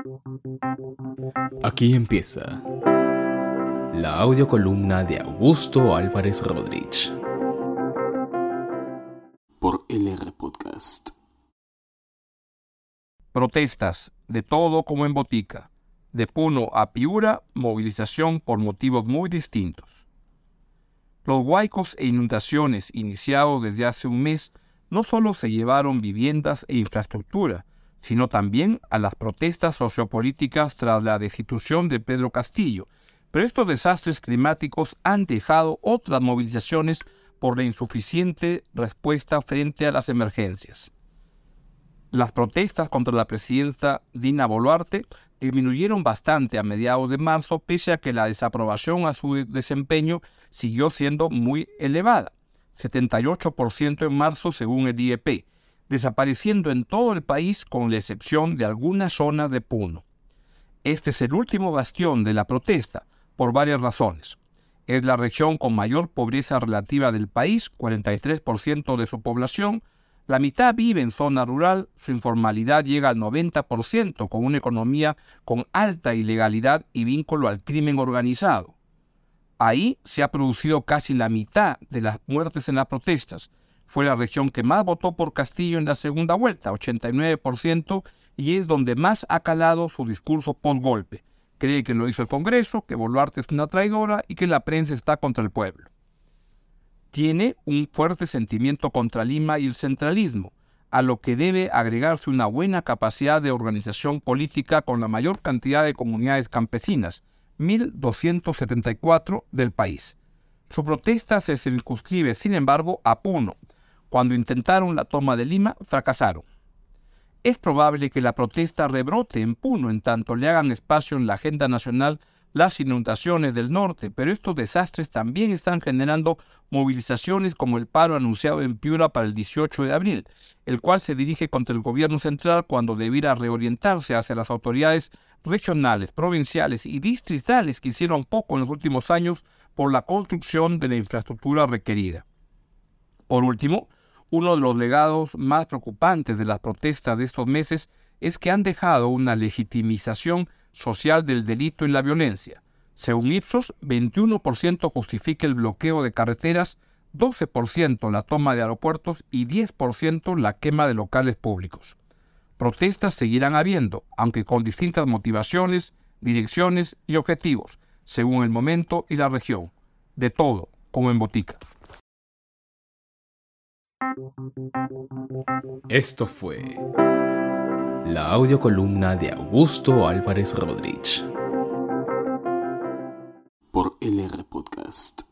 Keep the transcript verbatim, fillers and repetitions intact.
Aquí empieza la audiocolumna de Augusto Álvarez Rodríguez por L R Podcast. Protestas, de todo como en botica. De Puno a Piura, movilización por motivos muy distintos. Los huaicos e inundaciones iniciados desde hace un mes no solo se llevaron viviendas e infraestructura, sino también a las protestas sociopolíticas tras la destitución de Pedro Castillo. Pero estos desastres climáticos han dejado otras movilizaciones por la insuficiente respuesta frente a las emergencias. Las protestas contra la presidenta Dina Boluarte disminuyeron bastante a mediados de marzo, pese a que la desaprobación a su desempeño siguió siendo muy elevada, setenta y ocho por ciento en marzo según el I E P, desapareciendo en todo el país con la excepción de algunas zonas de Puno. Este es el último bastión de la protesta, por varias razones. Es la región con mayor pobreza relativa del país, cuarenta y tres por ciento de su población. La mitad vive en zona rural, su informalidad llega al noventa por ciento, con una economía con alta ilegalidad y vínculo al crimen organizado. Ahí se ha producido casi la mitad de las muertes en las protestas. Fue la región que más votó por Castillo en la segunda vuelta, ochenta y nueve por ciento, y es donde más ha calado su discurso post-golpe. Cree que lo hizo el Congreso, que Boluarte es una traidora y que la prensa está contra el pueblo. Tiene un fuerte sentimiento contra Lima y el centralismo, a lo que debe agregarse una buena capacidad de organización política con la mayor cantidad de comunidades campesinas, mil doscientas setenta y cuatro del país. Su protesta se circunscribe, sin embargo, a Puno. Cuando intentaron la toma de Lima, fracasaron. Es probable que la protesta rebrote en Puno en tanto le hagan espacio en la agenda nacional las inundaciones del norte, pero estos desastres también están generando movilizaciones como el paro anunciado en Piura para el dieciocho de abril, el cual se dirige contra el gobierno central cuando debiera reorientarse hacia las autoridades regionales, provinciales y distritales que hicieron poco en los últimos años por la construcción de la infraestructura requerida. Por último, uno de los legados más preocupantes de las protestas de estos meses es que han dejado una legitimización social del delito y la violencia. Según Ipsos, veintiuno por ciento justifica el bloqueo de carreteras, doce por ciento la toma de aeropuertos y diez por ciento la quema de locales públicos. Protestas seguirán habiendo, aunque con distintas motivaciones, direcciones y objetivos, según el momento y la región. De todo, como en botica. Esto fue la audiocolumna de Augusto Álvarez Rodríguez por L R Podcast.